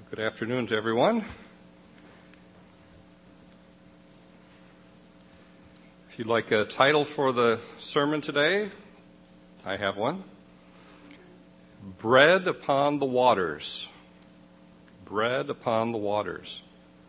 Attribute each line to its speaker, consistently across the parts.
Speaker 1: Good afternoon to everyone. If you'd like a title for the sermon today, I have one. Bread upon the waters. Bread upon the waters.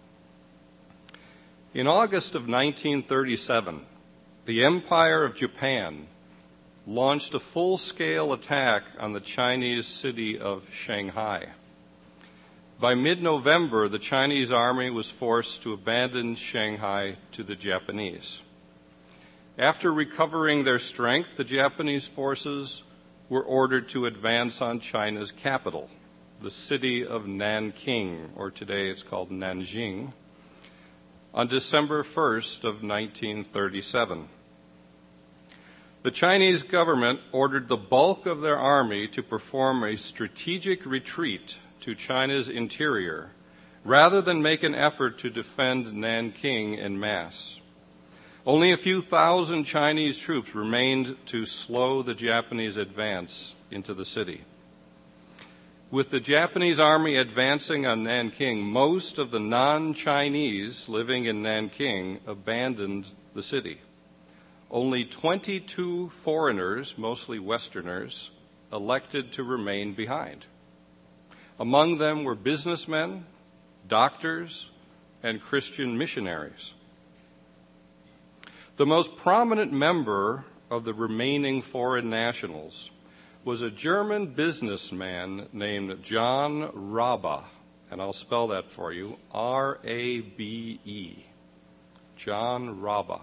Speaker 1: In August of 1937, the Empire of Japan launched a full-scale attack on the Chinese city of Shanghai. By mid-November, the Chinese army was forced to abandon Shanghai to the Japanese. After recovering their strength, the Japanese forces were ordered to advance on China's capital, the city of Nanking, or today it's called Nanjing, on December 1st of 1937. The Chinese government ordered the bulk of their army to perform a strategic retreat to China's interior, rather than make an effort to defend Nanking en masse. Only a few thousand Chinese troops remained to slow the Japanese advance into the city. With the Japanese army advancing on Nanking, most of the non-Chinese living in Nanking abandoned the city. Only 22 foreigners, mostly Westerners, elected to remain behind. Among them were businessmen, doctors, and Christian missionaries. The most prominent member of the remaining foreign nationals was a German businessman named John Rabe, and I'll spell that for you, R-A-B-E, John Rabe.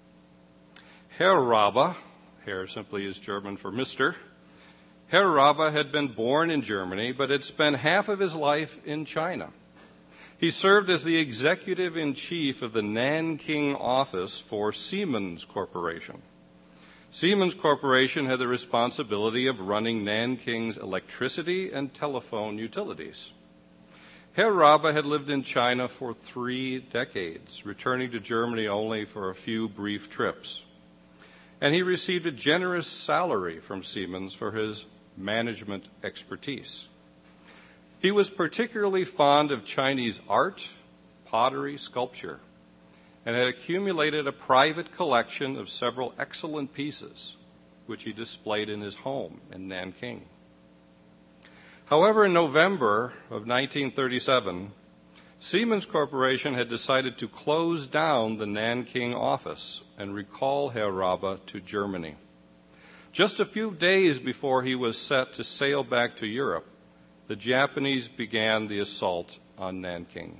Speaker 1: Herr Rabe, Herr simply is German for Mr., Herr Rabe had been born in Germany, but had spent half of his life in China. He served as the executive-in-chief of the Nanking office for Siemens Corporation. Siemens Corporation had the responsibility of running Nanking's electricity and telephone utilities. Herr Rabe had lived in China for 3 decades, returning to Germany only for a few brief trips. And he received a generous salary from Siemens for his management expertise. He was particularly fond of Chinese art, pottery, sculpture, and had accumulated a private collection of several excellent pieces, which he displayed in his home in Nanking. However, in November of 1937, Siemens Corporation had decided to close down the Nanking office and recall Herr Rabe to Germany. Just a few days before he was set to sail back to Europe, the Japanese began the assault on Nanking.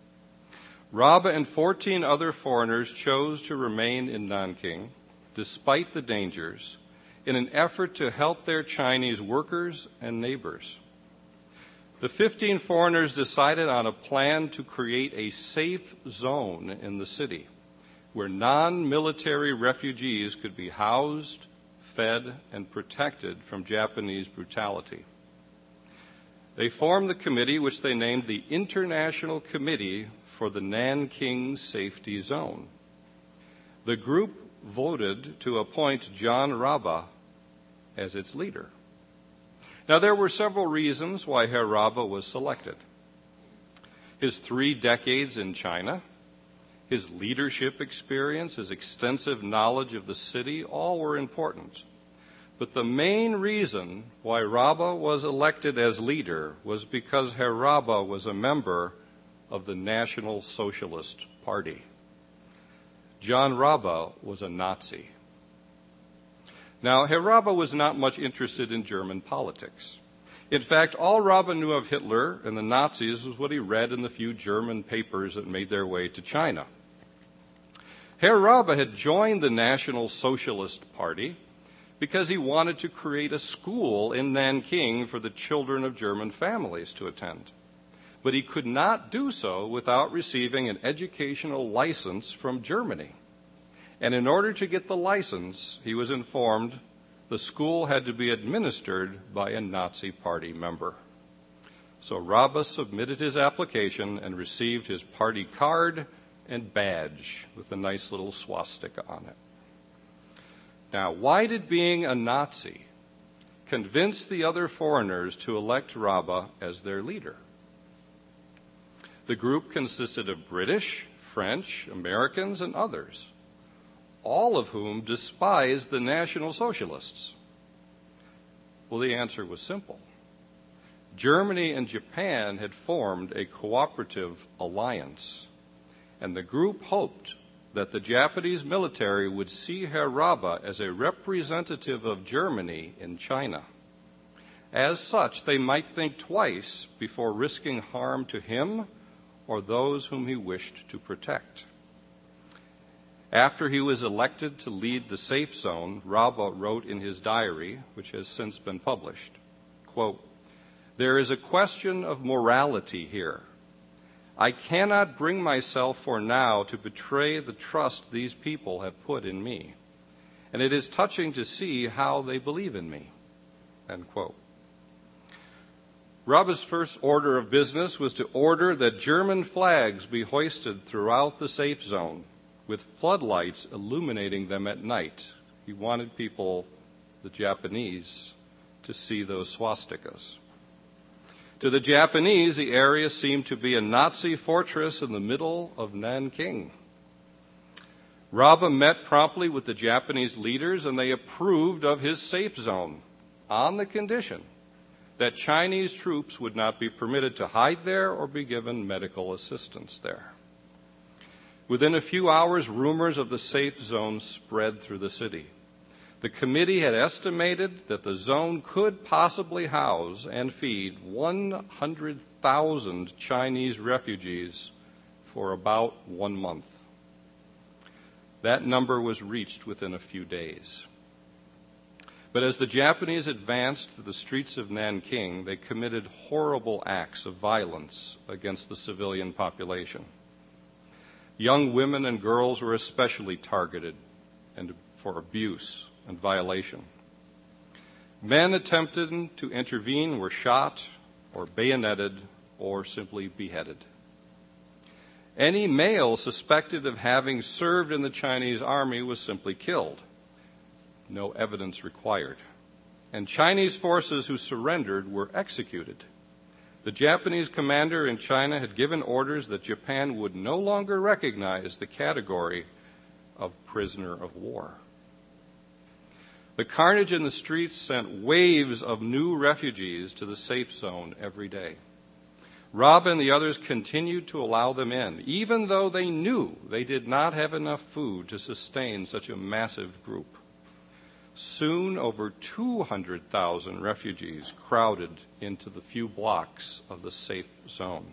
Speaker 1: Rabe and 14 other foreigners chose to remain in Nanking, despite the dangers, in an effort to help their Chinese workers and neighbors. The 15 foreigners decided on a plan to create a safe zone in the city where non-military refugees could be housed, fed, and protected from Japanese brutality. They formed the committee, which they named the International Committee for the Nanking Safety Zone. The group voted to appoint John Rabe as its leader. Now, there were several reasons why Herr Rabe was selected. His 3 decades in China, his leadership experience, his extensive knowledge of the city, all were important. But the main reason why Rabe was elected as leader was because Herr Rabe was a member of the National Socialist Party. John Rabe was a Nazi. Now, Herr Rabe was not much interested in German politics. In fact, all Rabe knew of Hitler and the Nazis was what he read in the few German papers that made their way to China. Herr Rabe had joined the National Socialist Party because he wanted to create a school in Nanking for the children of German families to attend. But he could not do so without receiving an educational license from Germany. And in order to get the license, he was informed the school had to be administered by a Nazi Party member. So Rabe submitted his application and received his party card and badge with a nice little swastika on it. Now, why did being a Nazi convince the other foreigners to elect Rabe as their leader? The group consisted of British, French, Americans, and others, all of whom despised the National Socialists. Well, the answer was simple. Germany and Japan had formed a cooperative alliance, and the group hoped that the Japanese military would see Herr Rabe as a representative of Germany in China. As such, they might think twice before risking harm to him or those whom he wished to protect. After he was elected to lead the Safe Zone, Rabe wrote in his diary, which has since been published, quote, "There is a question of morality here. I cannot bring myself for now to betray the trust these people have put in me, and it is touching to see how they believe in me." End quote. Rabe's first order of business was to order that German flags be hoisted throughout the Safe Zone, with floodlights illuminating them at night. He wanted people, the Japanese, to see those swastikas. To the Japanese, the area seemed to be a Nazi fortress in the middle of Nanking. Rabe met promptly with the Japanese leaders, and they approved of his Safe Zone on the condition that Chinese troops would not be permitted to hide there or be given medical assistance there. Within a few hours, rumors of the Safe Zone spread through the city. The committee had estimated that the zone could possibly house and feed 100,000 Chinese refugees for about 1 month. That number was reached within a few days. But as the Japanese advanced through the streets of Nanking, they committed horrible acts of violence against the civilian population. Young women and girls were especially targeted and for abuse and violation. Men attempting to intervene were shot or bayoneted or simply beheaded. Any male suspected of having served in the Chinese army was simply killed. No evidence required. And Chinese forces who surrendered were executed. The Japanese commander in China had given orders that Japan would no longer recognize the category of prisoner of war. The carnage in the streets sent waves of new refugees to the Safe Zone every day. Rabe and the others continued to allow them in, even though they knew they did not have enough food to sustain such a massive group. Soon, over 200,000 refugees crowded into the few blocks of the Safe Zone.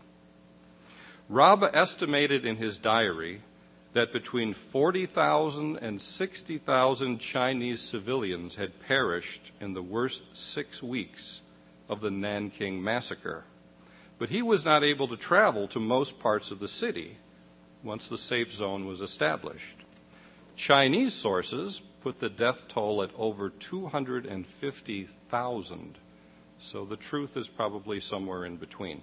Speaker 1: Rabe estimated in his diary that between 40,000 and 60,000 Chinese civilians had perished in the worst 6 weeks of the Nanking massacre. But he was not able to travel to most parts of the city once the Safe Zone was established. Chinese sources put the death toll at over 250,000, so the truth is probably somewhere in between.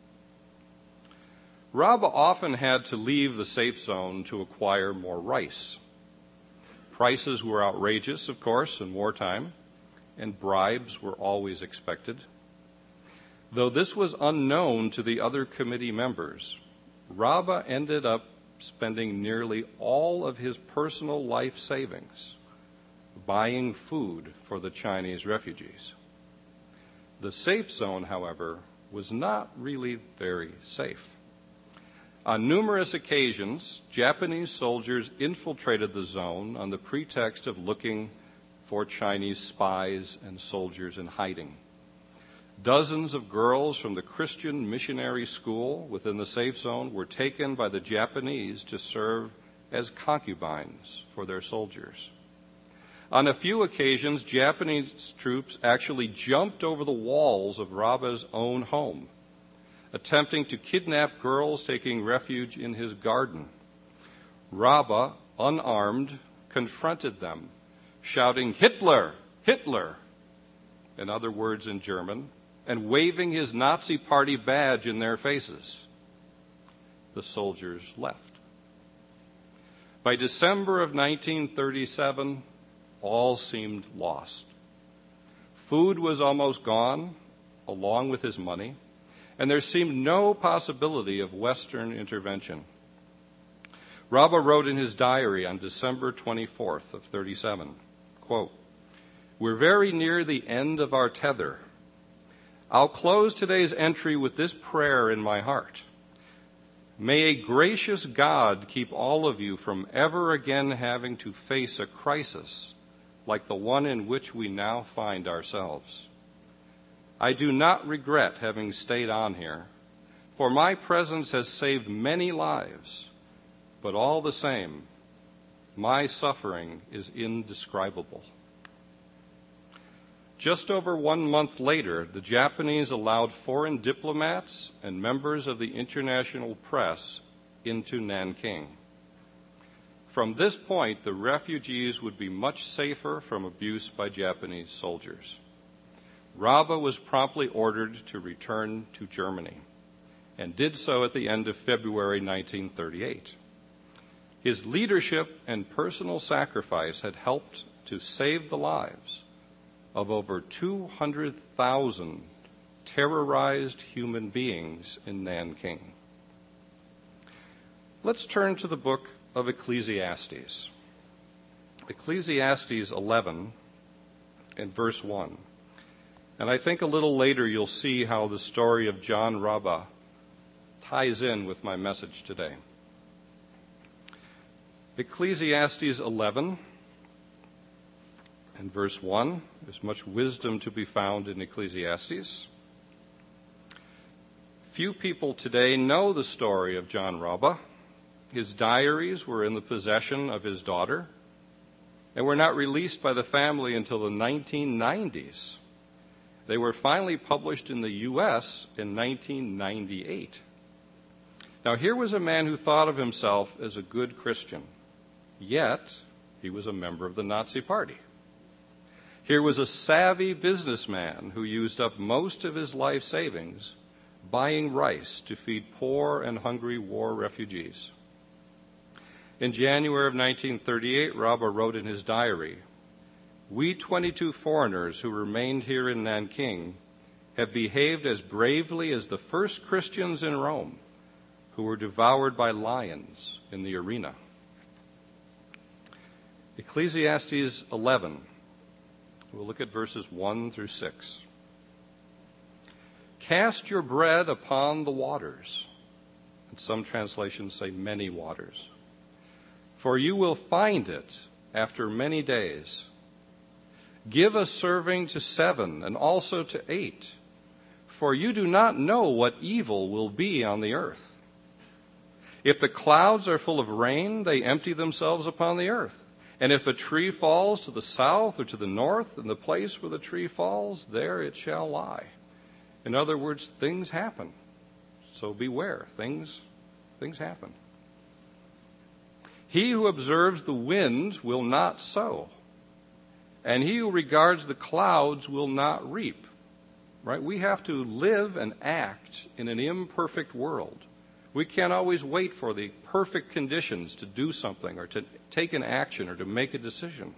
Speaker 1: Rabe often had to leave the Safe Zone to acquire more rice. Prices were outrageous, of course, in wartime, and bribes were always expected. Though this was unknown to the other committee members, Rabe ended up spending nearly all of his personal life savings buying food for the Chinese refugees. The Safe Zone, however, was not really very safe. On numerous occasions, Japanese soldiers infiltrated the zone on the pretext of looking for Chinese spies and soldiers in hiding. Dozens of girls from the Christian missionary school within the Safe Zone were taken by the Japanese to serve as concubines for their soldiers. On a few occasions, Japanese troops actually jumped over the walls of Rabe's own home, attempting to kidnap girls taking refuge in his garden. Rabe, unarmed, confronted them, shouting, "Hitler! Hitler!" in other words in German, and waving his Nazi party badge in their faces. The soldiers left. By December of 1937, all seemed lost. Food was almost gone, along with his money, and there seemed no possibility of Western intervention. Rabba wrote in his diary on December 24th of 37, quote, "We're very near the end of our tether. I'll close today's entry with this prayer in my heart. May a gracious God keep all of you from ever again having to face a crisis like the one in which we now find ourselves. I do not regret having stayed on here, for my presence has saved many lives. But all the same, my suffering is indescribable." Just over 1 month later, the Japanese allowed foreign diplomats and members of the international press into Nanking. From this point, the refugees would be much safer from abuse by Japanese soldiers. Rabba was promptly ordered to return to Germany and did so at the end of February 1938. His leadership and personal sacrifice had helped to save the lives of over 200,000 terrorized human beings in Nanking. Let's turn to the book of Ecclesiastes. Ecclesiastes 11 and verse 1. And I think a little later you'll see how the story of John Rabba ties in with my message today. Ecclesiastes 11 and verse 1. There's much wisdom to be found in Ecclesiastes. Few people today know the story of John Rabba. His diaries were in the possession of his daughter and were not released by the family until the 1990s. They were finally published in the U.S. in 1998. Now, here was a man who thought of himself as a good Christian, yet he was a member of the Nazi Party. Here was a savvy businessman who used up most of his life savings buying rice to feed poor and hungry war refugees. In January of 1938, Rabba wrote in his diary, "We 22 foreigners who remained here in Nanking have behaved as bravely as the first Christians in Rome who were devoured by lions in the arena." Ecclesiastes 11. We'll look at verses 1 through 6. "Cast your bread upon the waters," and some translations say many waters, "for you will find it after many days. Give a serving to 7 and also to 8, for you do not know what evil will be on the earth. If the clouds are full of rain, they empty themselves upon the earth. And if a tree falls to the south or to the north, in the place where the tree falls, there it shall lie." In other words, things happen. So beware, things happen. "He who observes the wind will not sow, and he who regards the clouds will not reap." Right? We have to live and act in an imperfect world. We can't always wait for the perfect conditions to do something or to take an action or to make a decision.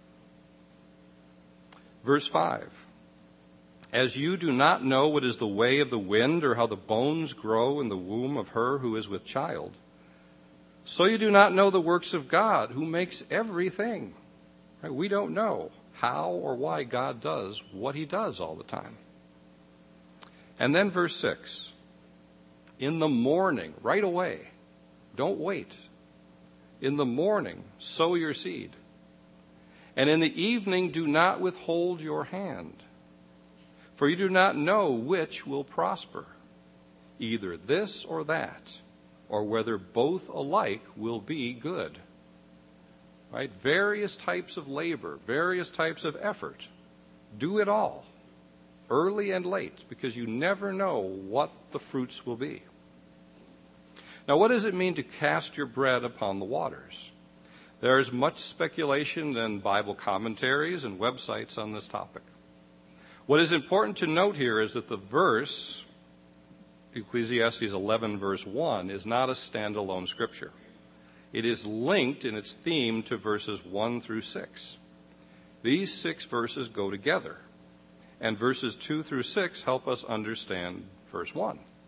Speaker 1: Verse 5. "As you do not know what is the way of the wind or how the bones grow in the womb of her who is with child, so you do not know the works of God who makes everything." Right? We don't know how or why God does what he does all the time. And then verse 6. "In the morning," right away, don't wait. "In the morning, sow your seed. And in the evening, do not withhold your hand. For you do not know which will prosper, either this or that, or whether both alike will be good." Right? Various types of labor, various types of effort. Do it all, early and late, because you never know what the fruits will be. Now, what does it mean to cast your bread upon the waters? There is much speculation in Bible commentaries and websites on this topic. What is important to note here is that the verse, Ecclesiastes 11, verse 1, is not a standalone scripture. It is linked in its theme to verses 1 through 6. These 6 verses go together, and verses 2 through 6 help us understand verse 1.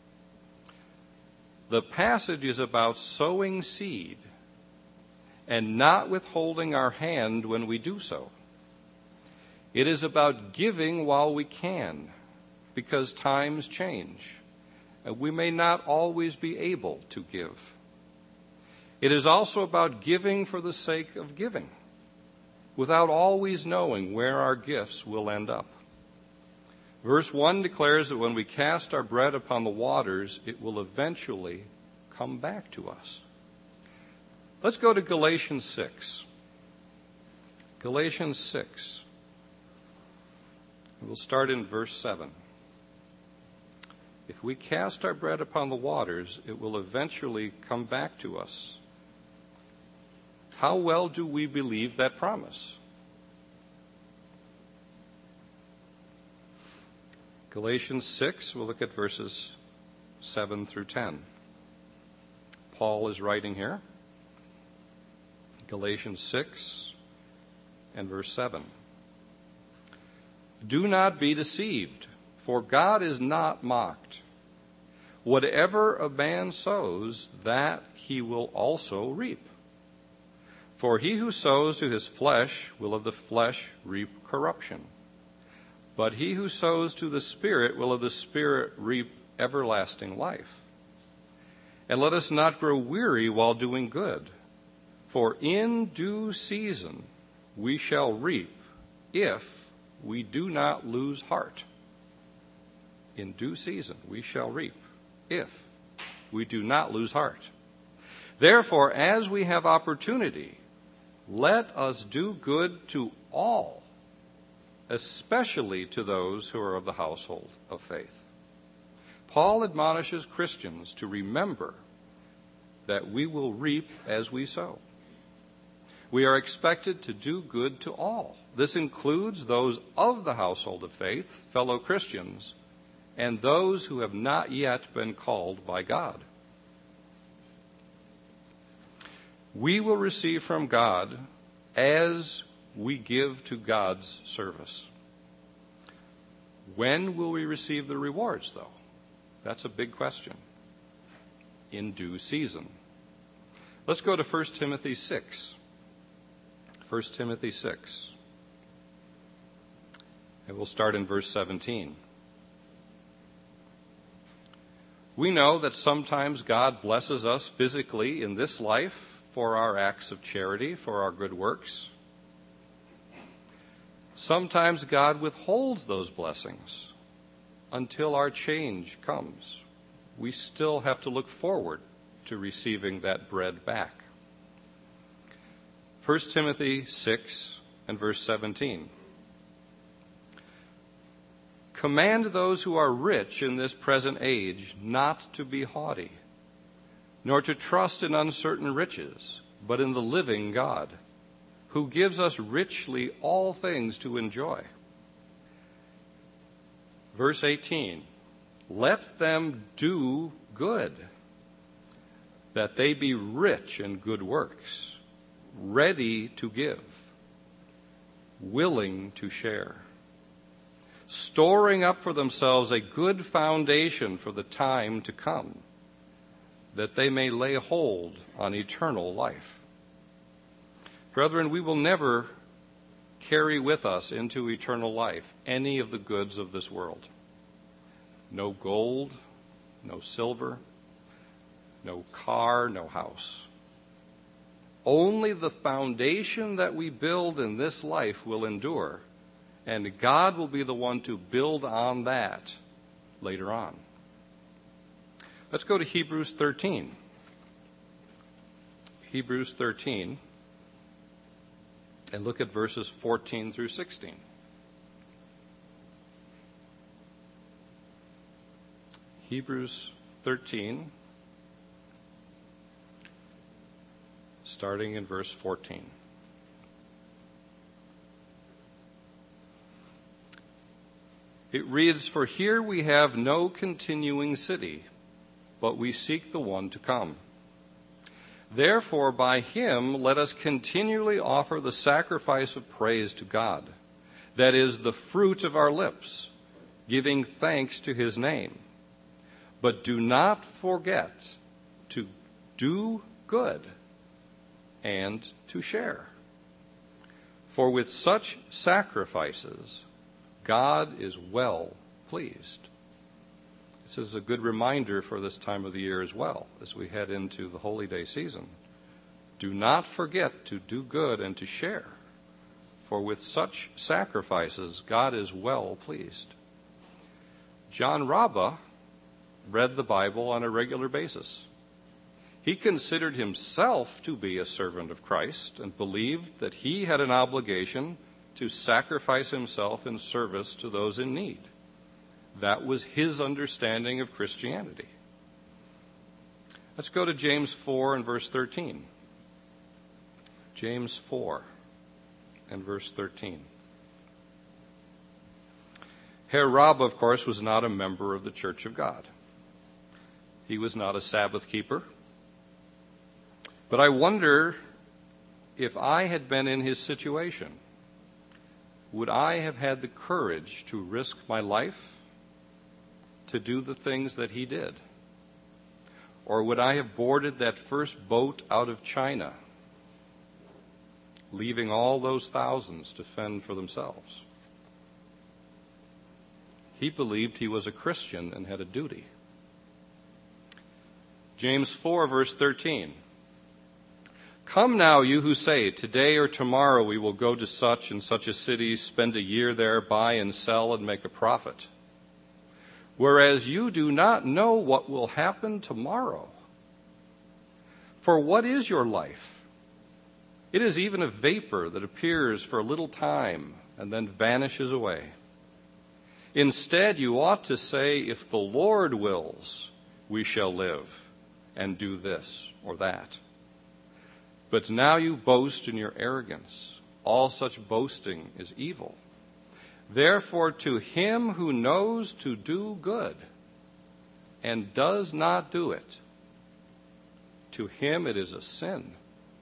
Speaker 1: The passage is about sowing seed and not withholding our hand when we do so. It is about giving while we can, because times change, and we may not always be able to give. It is also about giving for the sake of giving, without always knowing where our gifts will end up. Verse 1 declares that when we cast our bread upon the waters, it will eventually come back to us. Let's go to Galatians 6. Galatians 6. We'll start in verse 7. If we cast our bread upon the waters, it will eventually come back to us. How well do we believe that promise? Galatians 6, we'll look at verses 7 through 10. Paul is writing here. Galatians 6 and verse 7. Do not be deceived, for God is not mocked. Whatever a man sows, that he will also reap. For he who sows to his flesh will of the flesh reap corruption. But he who sows to the Spirit will of the Spirit reap everlasting life. And let us not grow weary while doing good, for in due season we shall reap if we do not lose heart. In due season we shall reap if we do not lose heart. Therefore, as we have opportunity, let us do good to all, especially to those who are of the household of faith. Paul admonishes Christians to remember that we will reap as we sow. We are expected to do good to all. This includes those of the household of faith, fellow Christians, and those who have not yet been called by God. We will receive from God as we give to God's service. When will we receive the rewards, though? That's a big question. In due season. Let's go to 1 Timothy 6. 1 Timothy 6. And we'll start in verse 17. We know that sometimes God blesses us physically in this life for our acts of charity, for our good works. Sometimes God withholds those blessings until our change comes. We still have to look forward to receiving that bread back. 1 Timothy 6 and verse 17. Command those who are rich in this present age not to be haughty, nor to trust in uncertain riches, but in the living God, who gives us richly all things to enjoy. Verse 18. Let them do good, that they be rich in good works, ready to give, willing to share, storing up for themselves a good foundation for the time to come, that they may lay hold on eternal life. Brethren, we will never carry with us into eternal life any of the goods of this world. No gold, no silver, no car, no house. Only the foundation that we build in this life will endure, and God will be the one to build on that later on. Let's go to Hebrews 13. Hebrews 13, and look at verses 14 through 16. Hebrews 13, starting in verse 14. It reads, For here we have no continuing city, but we seek the one to come. Therefore, by him let us continually offer the sacrifice of praise to God, that is, the fruit of our lips, giving thanks to his name. But do not forget to do good and to share. For with such sacrifices, God is well pleased. This is a good reminder for this time of the year as well, as we head into the Holy Day season. Do not forget to do good and to share, for with such sacrifices, God is well pleased. John Rabbah read the Bible on a regular basis. He considered himself to be a servant of Christ and believed that he had an obligation to sacrifice himself in service to those in need. That was his understanding of Christianity. Let's go to James 4 and verse 13. James 4 and verse 13. Herr Rabbah, of course, was not a member of the Church of God. He was not a Sabbath keeper. But I wonder if I had been in his situation, would I have had the courage to risk my life to do the things that he did? Or would I have boarded that first boat out of China, leaving all those thousands to fend for themselves? He believed he was a Christian and had a duty. James 4, verse 13. Come now, you who say, today or tomorrow we will go to such and such a city, spend a year there, buy and sell, and make a profit. Whereas you do not know what will happen tomorrow. For what is your life? It is even a vapor that appears for a little time and then vanishes away. Instead, you ought to say, if the Lord wills, we shall live and do this or that. But now you boast in your arrogance. All such boasting is evil. Therefore, to him who knows to do good and does not do it, to him it is a sin.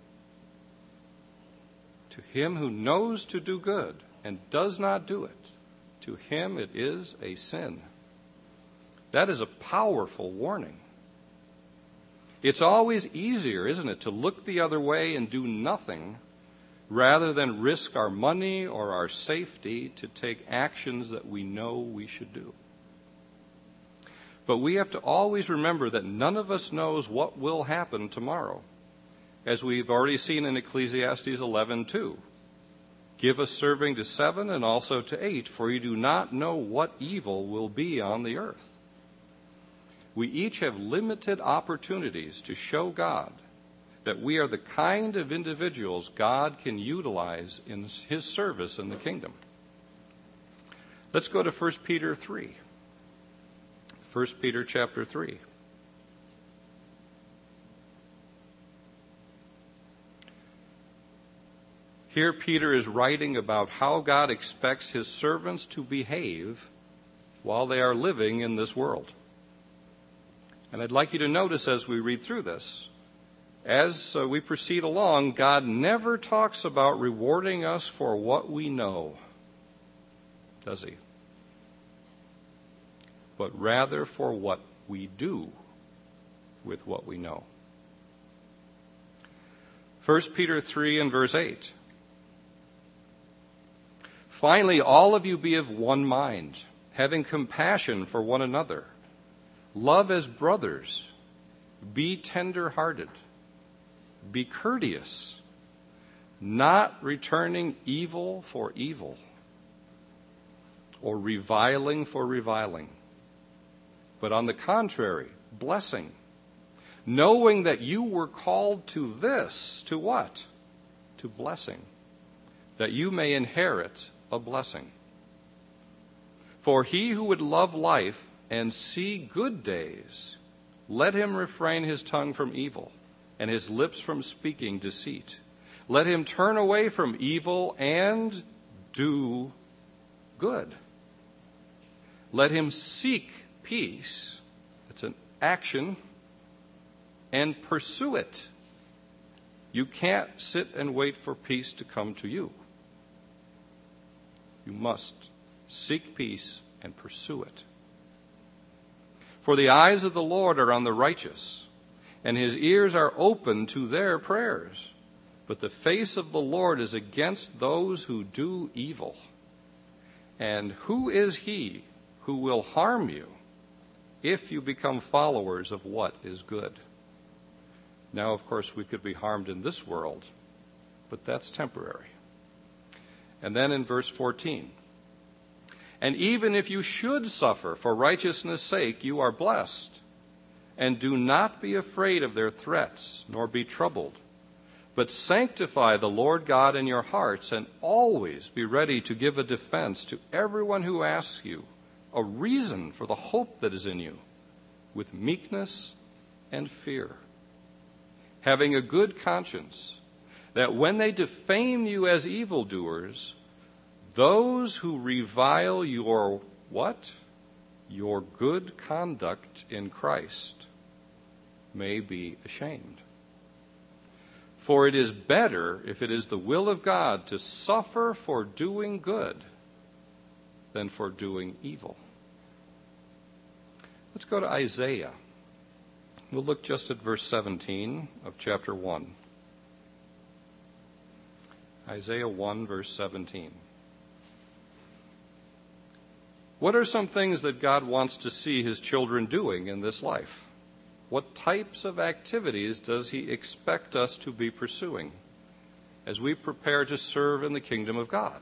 Speaker 1: To him who knows to do good and does not do it, to him it is a sin. That is a powerful warning. It's always easier, isn't it, to look the other way and do nothing rather than risk our money or our safety to take actions that we know we should do. But we have to always remember that none of us knows what will happen tomorrow. As we've already seen in Ecclesiastes 11:2. Give a serving to 7 and also to 8, for you do not know what evil will be on the earth. We each have limited opportunities to show God that we are the kind of individuals God can utilize in his service in the kingdom. Let's go to 1 Peter 3. 1 Peter chapter 3. Here Peter is writing about how God expects his servants to behave while they are living in this world. And I'd like you to notice as we read through this, as we proceed along, God never talks about rewarding us for what we know, does he? But rather for what we do with what we know. 1 Peter 3 and verse 8. Finally, all of you be of one mind, having compassion for one another. Love as brothers. Be tender-hearted. Be courteous, not returning evil for evil or reviling for reviling, but on the contrary, blessing, knowing that you were called to this, to what? To blessing, that you may inherit a blessing. For he who would love life and see good days, let him refrain his tongue from evil and his lips from speaking deceit. Let him turn away from evil and do good. Let him seek peace, it's an action, and pursue it. You can't sit and wait for peace to come to you. You must seek peace and pursue it. For the eyes of the Lord are on the righteous, and his ears are open to their prayers. But the face of the Lord is against those who do evil. And who is he who will harm you if you become followers of what is good? Now, of course, we could be harmed in this world, but that's temporary. And then in verse 14, and even if you should suffer for righteousness' sake, you are blessed. And do not be afraid of their threats, nor be troubled. But sanctify the Lord God in your hearts, and always be ready to give a defense to everyone who asks you a reason for the hope that is in you, with meekness and fear, having a good conscience, that when they defame you as evildoers, those who revile your what? Your good conduct in Christ may be ashamed. For it is better, if it is the will of God, to suffer for doing good than for doing evil. Let's go to Isaiah. We'll look just at verse 17 of chapter 1. Isaiah 1, verse 17. What are some things that God wants to see his children doing in this life? What types of activities does he expect us to be pursuing as we prepare to serve in the kingdom of God?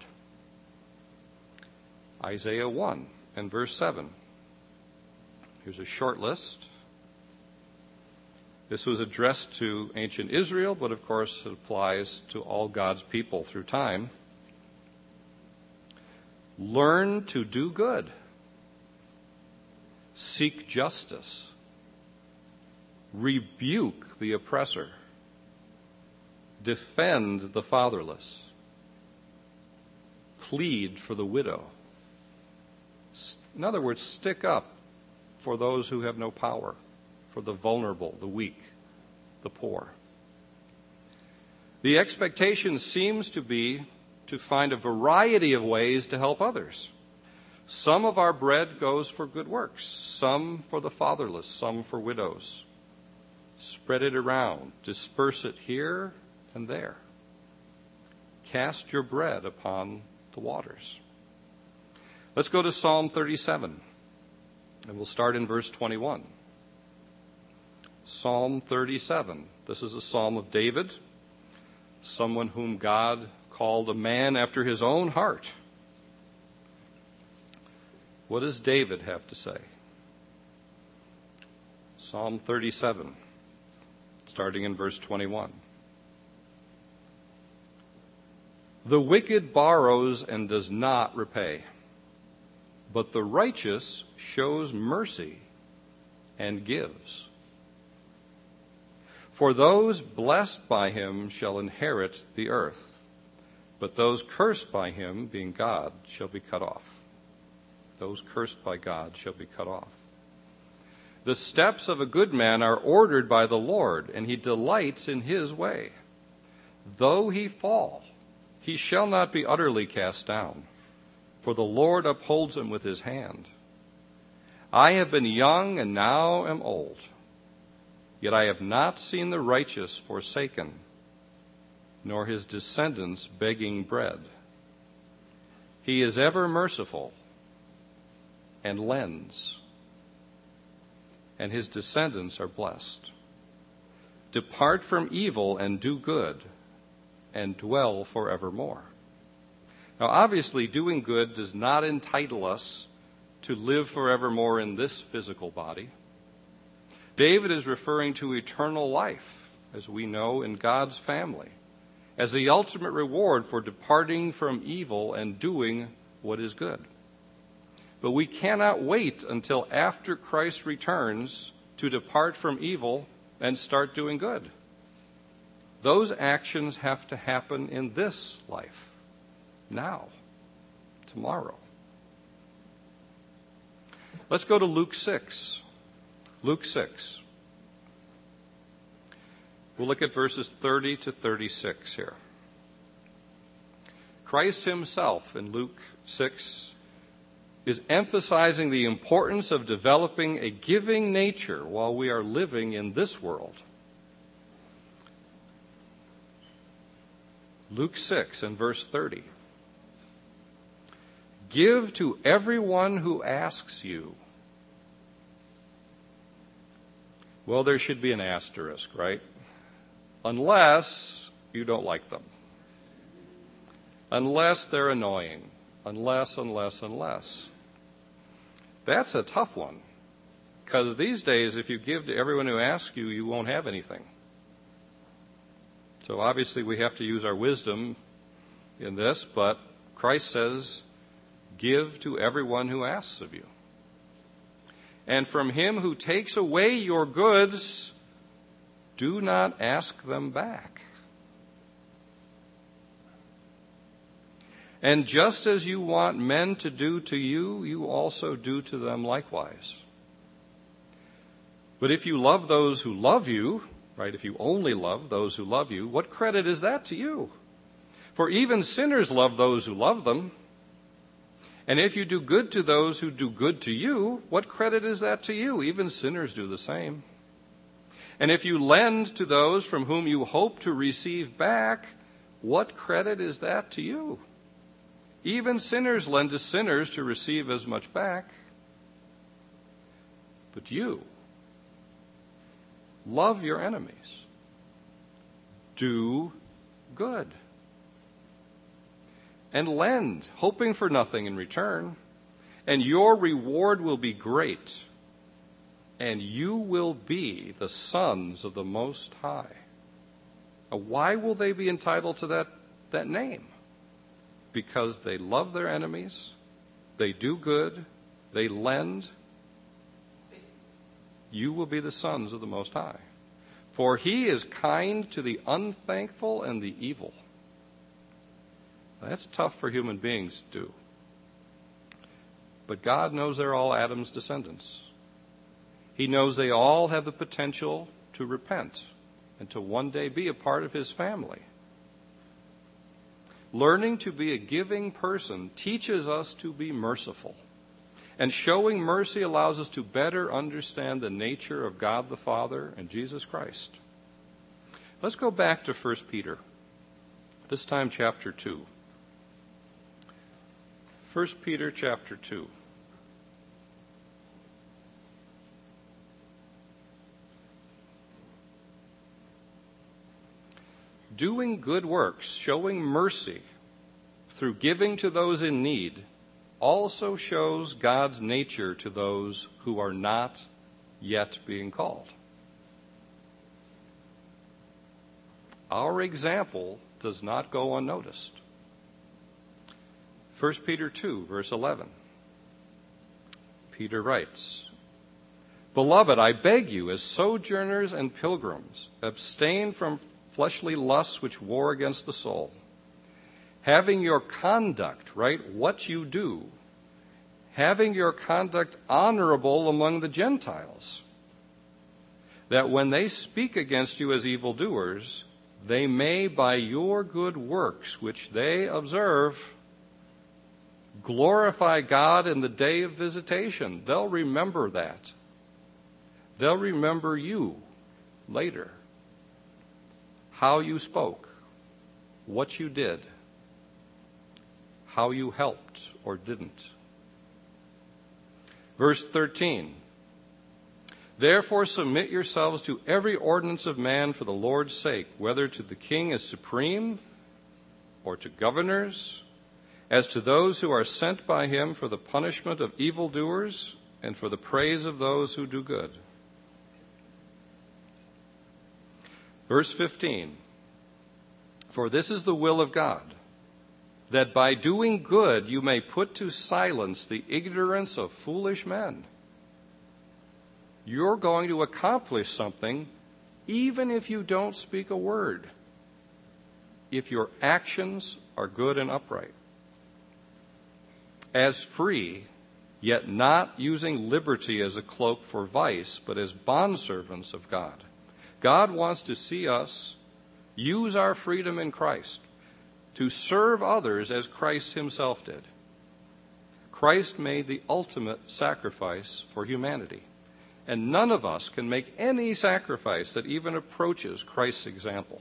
Speaker 1: Isaiah 1 and verse 7. Here's a short list. This was addressed to ancient Israel, but of course it applies to all God's people through time. Learn to do good. Seek justice. Rebuke the oppressor. Defend the fatherless. Plead for the widow. In other words, stick up for those who have no power, for the vulnerable, the weak, the poor. The expectation seems to be to find a variety of ways to help others. Some of our bread goes for good works, some for the fatherless, some for widows. Spread it around, disperse it here and there. Cast your bread upon the waters. Let's go to Psalm 37, and we'll start in verse 21. Psalm 37. This is a psalm of David, someone whom God called a man after his own heart. What does David have to say? Psalm 37, starting in verse 21. The wicked borrows and does not repay, but the righteous shows mercy and gives. For those blessed by him shall inherit the earth, but those cursed by him, being God, shall be cut off. Those cursed by God shall be cut off. The steps of a good man are ordered by the Lord, and he delights in his way. Though he fall, he shall not be utterly cast down, for the Lord upholds him with his hand. I have been young and now am old, yet I have not seen the righteous forsaken, nor his descendants begging bread. He is ever merciful and lends, and his descendants are blessed. Depart from evil and do good, and dwell forevermore. Now, obviously, doing good does not entitle us to live forevermore in this physical body. David is referring to eternal life, as we know, in God's family, as the ultimate reward for departing from evil and doing what is good. But we cannot wait until after Christ returns to depart from evil and start doing good. Those actions have to happen in this life, now, tomorrow. Let's go to Luke 6. Luke 6. We'll look at verses 30 to 36 here. Christ himself in Luke 6 is emphasizing the importance of developing a giving nature while we are living in this world. Luke 6 and verse 30. Give to everyone who asks you. Well, there should be an asterisk, right? Unless you don't like them. Unless they're annoying. Unless. That's a tough one. Because these days, if you give to everyone who asks you, you won't have anything. So obviously we have to use our wisdom in this, but Christ says, give to everyone who asks of you. And from him who takes away your goods, do not ask them back. And just as you want men to do to you, you also do to them likewise. But if you love those who love you, right, if you only love those who love you, what credit is that to you? For even sinners love those who love them. And if you do good to those who do good to you, what credit is that to you? Even sinners do the same. And if you lend to those from whom you hope to receive back, what credit is that to you? Even sinners lend to sinners to receive as much back. But you, love your enemies. Do good. And lend, hoping for nothing in return. And your reward will be great. And you will be the sons of the Most High. Now, why will they be entitled to that name? Because they love their enemies, they do good, they lend. You will be the sons of the Most High. For he is kind to the unthankful and the evil. Now, that's tough for human beings to do. But God knows they're all Adam's descendants. He knows they all have the potential to repent and to one day be a part of his family. Learning to be a giving person teaches us to be merciful. And showing mercy allows us to better understand the nature of God the Father and Jesus Christ. Let's go back to 1 Peter, this time chapter 2. 1 Peter chapter 2. Doing good works, showing mercy through giving to those in need, also shows God's nature to those who are not yet being called. Our example does not go unnoticed. 1 Peter 2, verse 11. Peter writes, Beloved, I beg you, as sojourners and pilgrims, abstain from fleshly lusts which war against the soul, having your conduct, right, what you do, having your conduct honorable among the Gentiles, that when they speak against you as evildoers, they may by your good works which they observe glorify God in the day of visitation. They'll remember that. They'll remember you later. How you spoke, what you did, how you helped or didn't. Verse 13. Therefore submit yourselves to every ordinance of man for the Lord's sake, whether to the king as supreme or to governors, as to those who are sent by him for the punishment of evildoers and for the praise of those who do good. Verse 15, for this is the will of God, that by doing good you may put to silence the ignorance of foolish men. You're going to accomplish something even if you don't speak a word, if your actions are good and upright. As free, yet not using liberty as a cloak for vice, but as bondservants of God. God wants to see us use our freedom in Christ to serve others as Christ himself did. Christ made the ultimate sacrifice for humanity. And none of us can make any sacrifice that even approaches Christ's example.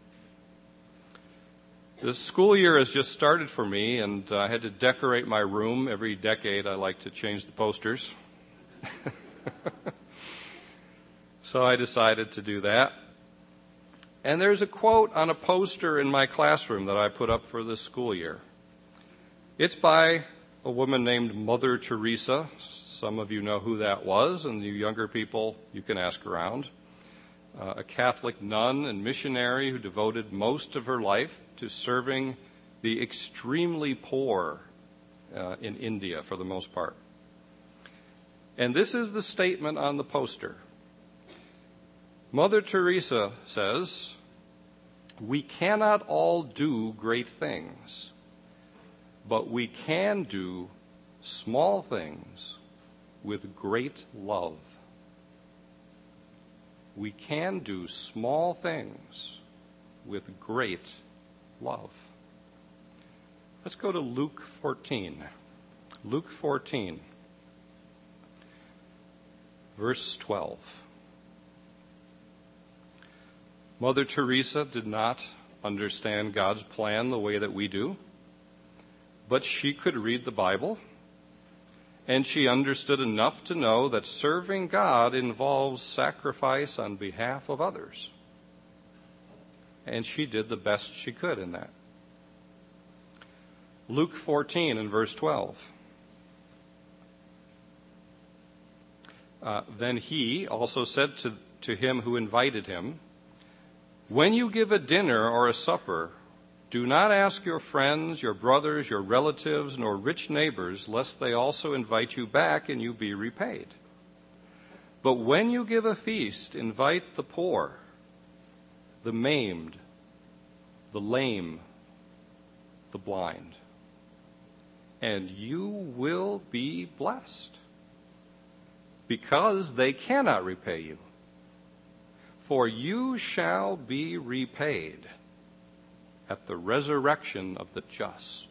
Speaker 1: The school year has just started for me, and I had to decorate my room. Every decade I like to change the posters. So I decided to do that. And there's a quote on a poster in my classroom that I put up for this school year. It's by a woman named Mother Teresa. Some of you know who that was, and you younger people, you can ask around. A Catholic nun and missionary who devoted most of her life to serving the extremely poor in India for the most part. And this is the statement on the poster. Mother Teresa says, "We cannot all do great things, but we can do small things with great love." We can do small things with great love. Let's go to Luke 14. Luke 14, verse 12. Mother Teresa did not understand God's plan the way that we do, but she could read the Bible, and she understood enough to know that serving God involves sacrifice on behalf of others. And she did the best she could in that. Luke 14 and verse 12. Then he also said to him who invited him, "When you give a dinner or a supper, do not ask your friends, your brothers, your relatives, nor rich neighbors, lest they also invite you back and you be repaid. But when you give a feast, invite the poor, the maimed, the lame, the blind, and you will be blessed, because they cannot repay you. For you shall be repaid at the resurrection of the just."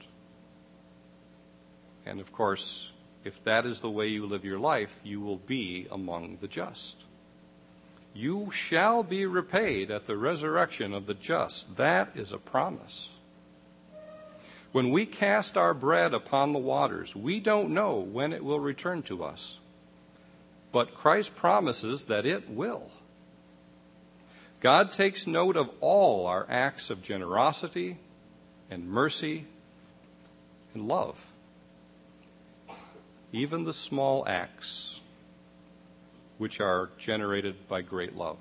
Speaker 1: And of course, if that is the way you live your life, you will be among the just. You shall be repaid at the resurrection of the just. That is a promise. When we cast our bread upon the waters, we don't know when it will return to us. But Christ promises that it will. God takes note of all our acts of generosity and mercy and love, even the small acts which are generated by great love.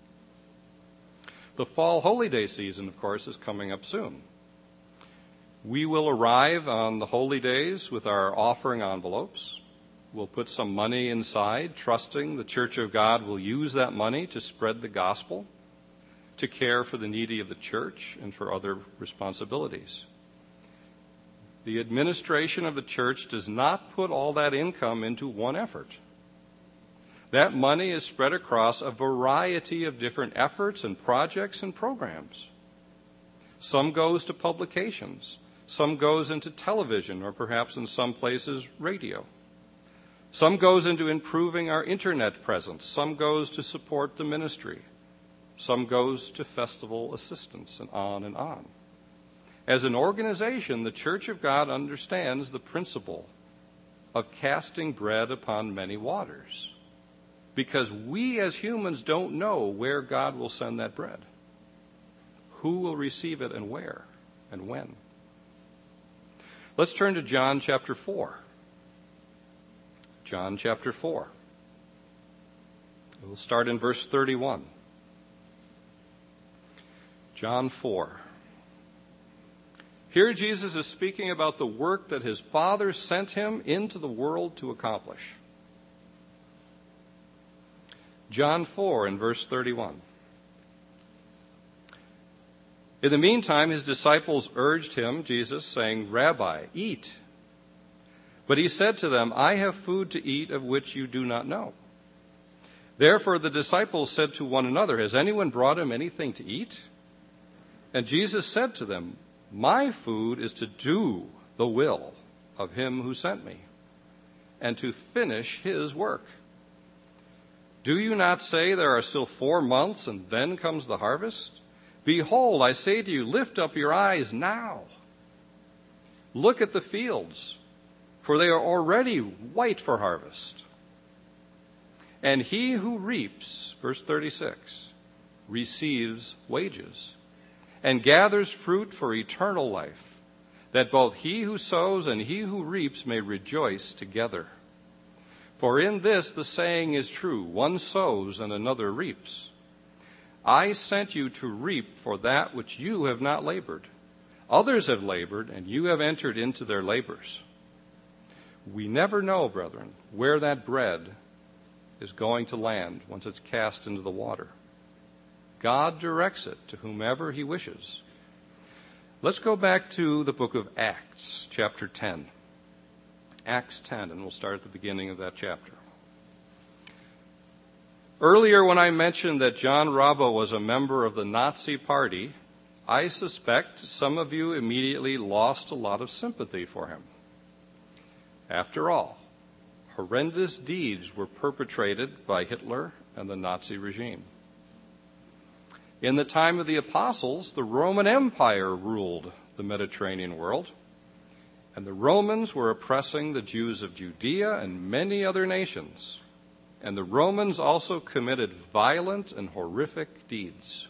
Speaker 1: The fall holy day season, of course, is coming up soon. We will arrive on the holy days with our offering envelopes. We'll put some money inside, trusting the Church of God will use that money to spread the gospel, to care for the needy of the church, and for other responsibilities. The administration of the church does not put all that income into one effort. That money is spread across a variety of different efforts and projects and programs. Some goes to publications. Some goes into television, or perhaps in some places radio. Some goes into improving our internet presence. Some goes to support the ministry. Some goes to festival assistance, and on and on. As an organization, the Church of God understands the principle of casting bread upon many waters, because we as humans don't know where God will send that bread, who will receive it, and where and when. Let's turn to John chapter 4. John chapter 4. We'll start in verse 31. John 4. Here Jesus is speaking about the work that his Father sent him into the world to accomplish. John 4 and verse 31. In the meantime, his disciples urged him, Jesus, saying, "Rabbi, eat." But he said to them, "I have food to eat of which you do not know." Therefore the disciples said to one another, "Has anyone brought him anything to eat?" And Jesus said to them, "My food is to do the will of him who sent me, and to finish his work. Do you not say there are still 4 months, and then comes the harvest? Behold, I say to you, lift up your eyes now. Look at the fields, for they are already white for harvest. And he who reaps, verse 36, receives wages, and gathers fruit for eternal life, that both he who sows and he who reaps may rejoice together. For in this the saying is true, one sows and another reaps. I sent you to reap for that which you have not labored. Others have labored, and you have entered into their labors. We never know, brethren, where that bread is going to land once it's cast into the water. God directs it to whomever he wishes. Let's go back to the book of Acts, chapter 10. Acts 10, and we'll start at the beginning of that chapter. Earlier, when I mentioned that John Rabba was a member of the Nazi Party, I suspect some of you immediately lost a lot of sympathy for him. After all, horrendous deeds were perpetrated by Hitler and the Nazi regime. In the time of the apostles, the Roman Empire ruled the Mediterranean world, and the Romans were oppressing the Jews of Judea and many other nations. And the Romans also committed violent and horrific deeds.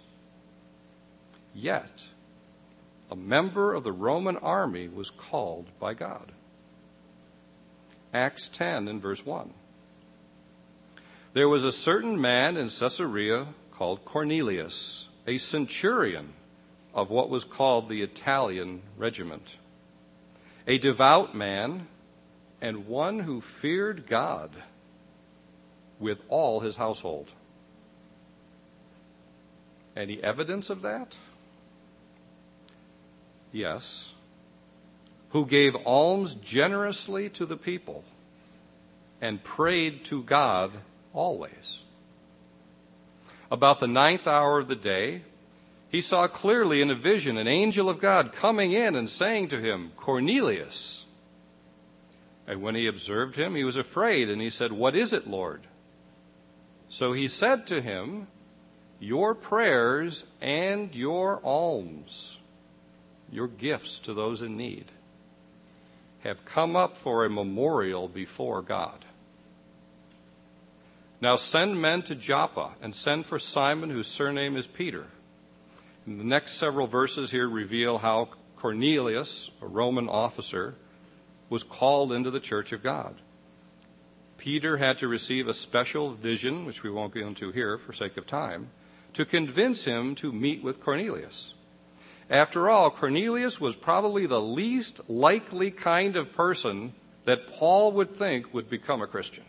Speaker 1: Yet, a member of the Roman army was called by God. Acts 10 and verse 1. There was a certain man in Caesarea called Cornelius, a centurion of what was called the Italian regiment, a devout man and one who feared God with all his household. Any evidence of that? Yes. Who gave alms generously to the people and prayed to God always. About the 9th hour of the day, he saw clearly in a vision an angel of God coming in and saying to him, Cornelius. And when he observed him, he was afraid, and he said, What is it, Lord? So he said to him, Your prayers and your alms, your gifts to those in need, have come up for a memorial before God. Now send men to Joppa and send for Simon, whose surname is Peter. And the next several verses here reveal how Cornelius, a Roman officer, was called into the church of God. Peter had to receive a special vision, which we won't go into here for sake of time, to convince him to meet with Cornelius. After all, Cornelius was probably the least likely kind of person that Paul would think would become a Christian.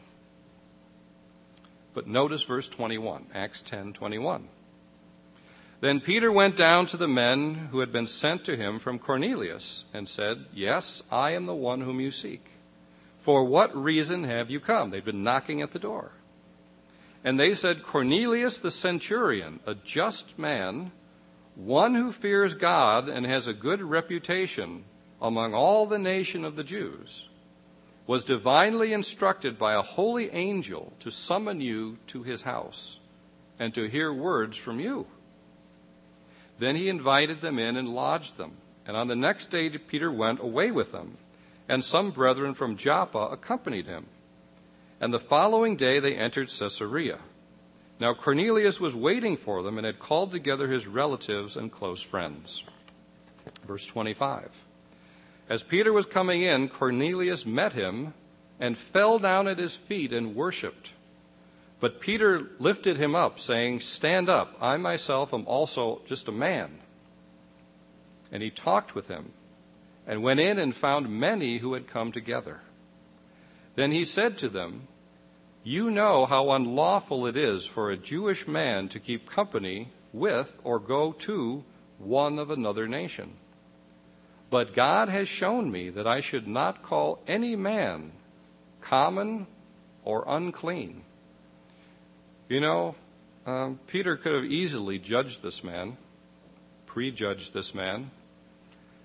Speaker 1: But notice verse 21, Acts 10:21. Then Peter went down to the men who had been sent to him from Cornelius and said, Yes, I am the one whom you seek. For what reason have you come? They'd been knocking at the door. And they said, Cornelius the centurion, a just man, one who fears God and has a good reputation among all the nation of the Jews, was divinely instructed by a holy angel to summon you to his house and to hear words from you. Then he invited them in and lodged them. And on the next day Peter went away with them, and some brethren from Joppa accompanied him. And the following day they entered Caesarea. Now Cornelius was waiting for them and had called together his relatives and close friends. Verse 25. As Peter was coming in, Cornelius met him and fell down at his feet and worshipped. But Peter lifted him up, saying, Stand up, I myself am also just a man. And he talked with him, and went in and found many who had come together. Then he said to them, You know how unlawful it is for a Jewish man to keep company with or go to one of another nation. But God has shown me that I should not call any man common or unclean. You know, Peter could have easily judged this man, prejudged this man,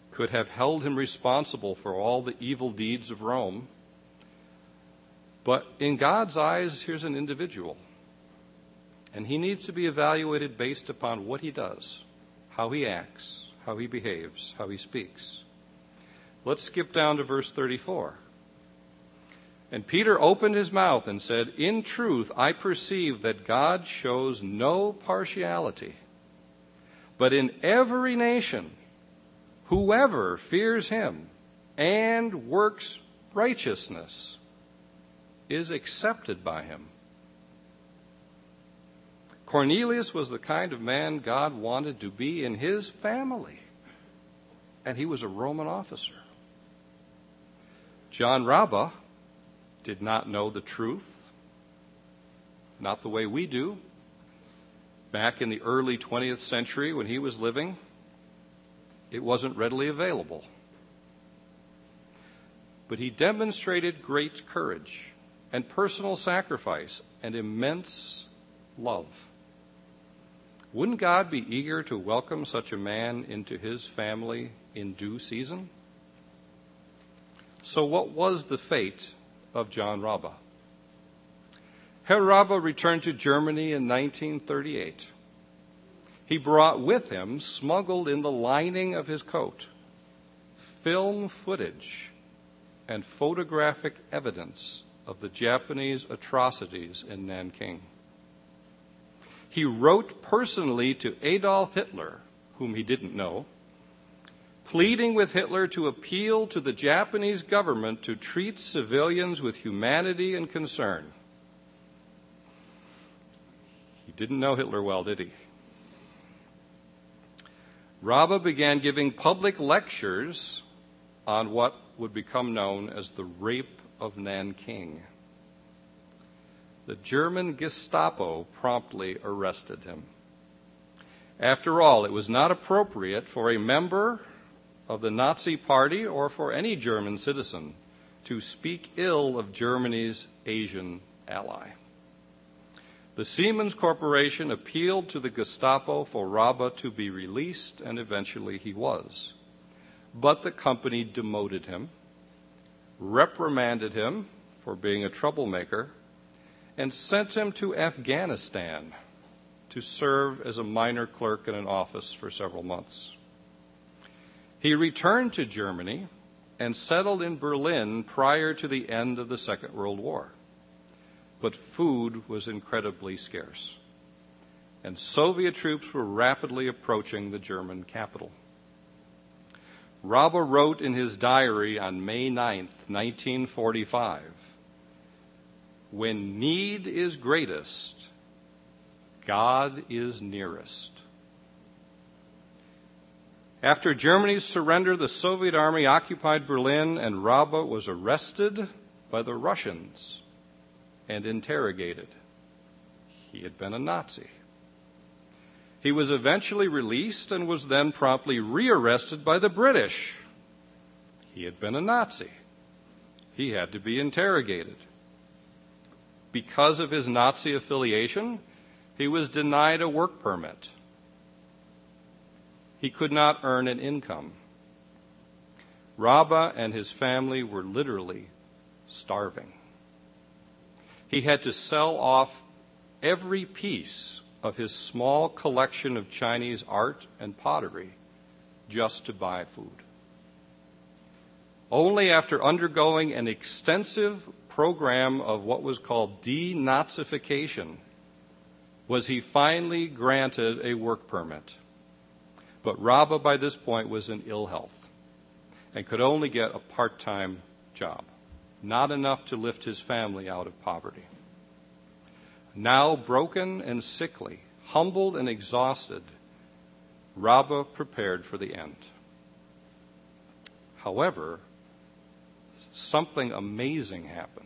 Speaker 1: could have held him responsible for all the evil deeds of Rome. But in God's eyes, here's an individual. And he needs to be evaluated based upon what he does, how he acts, how he behaves, how he speaks. Let's skip down to verse 34. And Peter opened his mouth and said, "In truth, I perceive that God shows no partiality, but in every nation, whoever fears him and works righteousness is accepted by him." Cornelius was the kind of man God wanted to be in his family, and he was a Roman officer. John Rabbah did not know the truth, not the way we do. Back in the early 20th century when he was living, it wasn't readily available. But he demonstrated great courage and personal sacrifice and immense love. Wouldn't God be eager to welcome such a man into his family in due season? So what was the fate of John Rabbah? Herr Rabbah returned to Germany in 1938. He brought with him, smuggled in the lining of his coat, film footage and photographic evidence of the Japanese atrocities in Nanking. He wrote personally to Adolf Hitler, whom he didn't know, pleading with Hitler to appeal to the Japanese government to treat civilians with humanity and concern. He didn't know Hitler well, did he? Rabbah began giving public lectures on what would become known as the Rape of Nanking. The German Gestapo promptly arrested him. After all, it was not appropriate for a member of the Nazi Party or for any German citizen to speak ill of Germany's Asian ally. The Siemens Corporation appealed to the Gestapo for Rabbah to be released, and eventually he was. But the company demoted him, reprimanded him for being a troublemaker, and sent him to Afghanistan to serve as a minor clerk in an office for several months. He returned to Germany and settled in Berlin prior to the end of the Second World War. But food was incredibly scarce, and Soviet troops were rapidly approaching the German capital. Rabbah wrote in his diary on May 9th, 1945, "When need is greatest, God is nearest." After Germany's surrender, the Soviet army occupied Berlin, and Rabbah was arrested by the Russians and interrogated. He had been a Nazi. He was eventually released and was then promptly rearrested by the British. He had been a Nazi. He had to be interrogated. Because of his Nazi affiliation, he was denied a work permit. He could not earn an income. Rabbah and his family were literally starving. He had to sell off every piece of his small collection of Chinese art and pottery just to buy food. Only after undergoing an extensive program of what was called denazification was he finally granted a work permit. But Rabbah, by this point, was in ill health and could only get a part-time job, not enough to lift his family out of poverty. Now broken and sickly, humbled and exhausted, Rabbah prepared for the end. However, something amazing happened.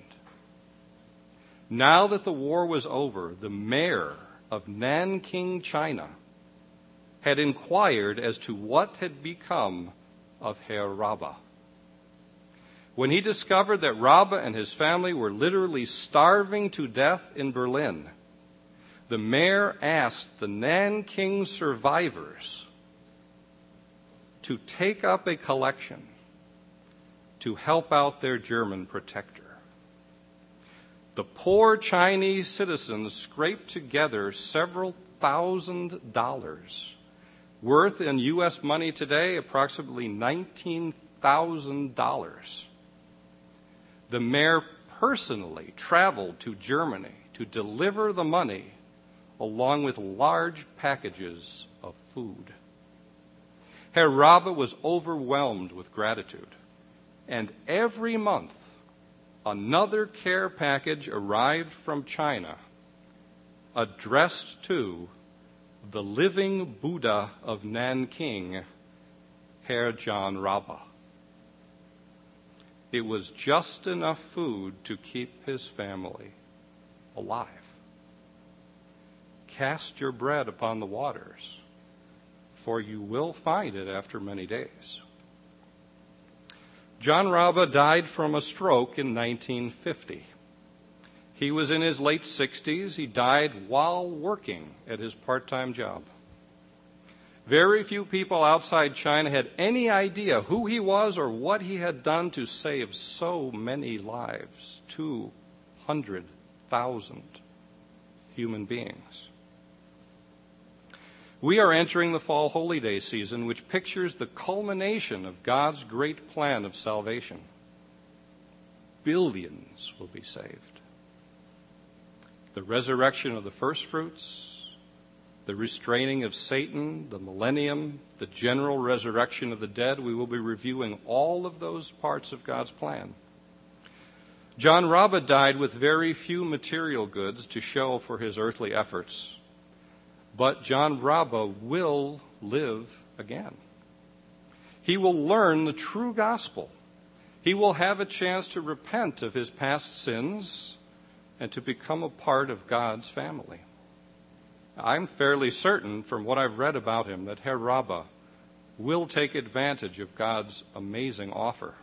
Speaker 1: Now that the war was over, the mayor of Nanking, China, had inquired as to what had become of Herr Rabbah. When he discovered that Rabbah and his family were literally starving to death in Berlin, the mayor asked the Nanking survivors to take up a collection to help out their German protector. The poor Chinese citizens scraped together several $1,000s, worth in U.S. money today approximately $19,000. The mayor personally traveled to Germany to deliver the money along with large packages of food. Herr Rabba was overwhelmed with gratitude, and every month another care package arrived from China addressed to the living Buddha of Nanking, Herr John Rabba. It was just enough food to keep his family alive. Cast your bread upon the waters, for you will find it after many days. John Rabba died from a stroke in 1950. He was in his late 60s. He died while working at his part-time job. Very few people outside China had any idea who he was or what he had done to save so many lives, 200,000 human beings. We are entering the Fall Holy Day season, which pictures the culmination of God's great plan of salvation. Billions will be saved. The resurrection of the firstfruits, the restraining of Satan, the millennium, the general resurrection of the dead, we will be reviewing all of those parts of God's plan. John Rabba died with very few material goods to show for his earthly efforts. But John Rabba will live again. He will learn the true gospel. He will have a chance to repent of his past sins and to become a part of God's family. I'm fairly certain from what I've read about him that Herr Rabba will take advantage of God's amazing offer.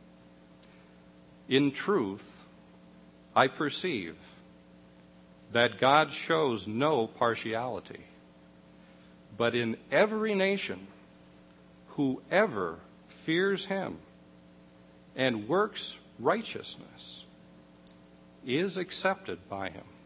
Speaker 1: In truth, I perceive that God shows no partiality, but in every nation, whoever fears him and works righteousness is accepted by him.